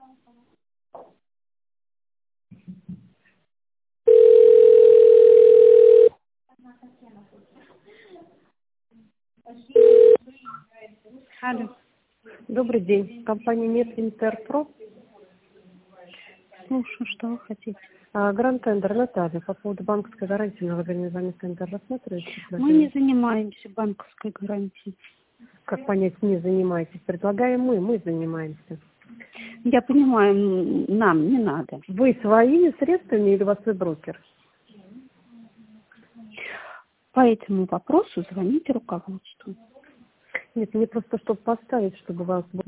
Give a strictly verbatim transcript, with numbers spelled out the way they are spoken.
Алло. Добрый день. Компания Нет Интерпро. Слушаю, что вы хотите. А, Гранд Тендер, Наталья, по поводу банковской гарантии на организование тендера рассматриваете? Мы не занимаемся банковской гарантией. Как понять, не занимаетесь? Предлагаем мы, мы занимаемся. Я понимаю, м, нам не надо. Вы своими средствами или у вас свой брокер? По этому вопросу звоните руководству. Нет, мне просто, чтобы поставить, чтобы вас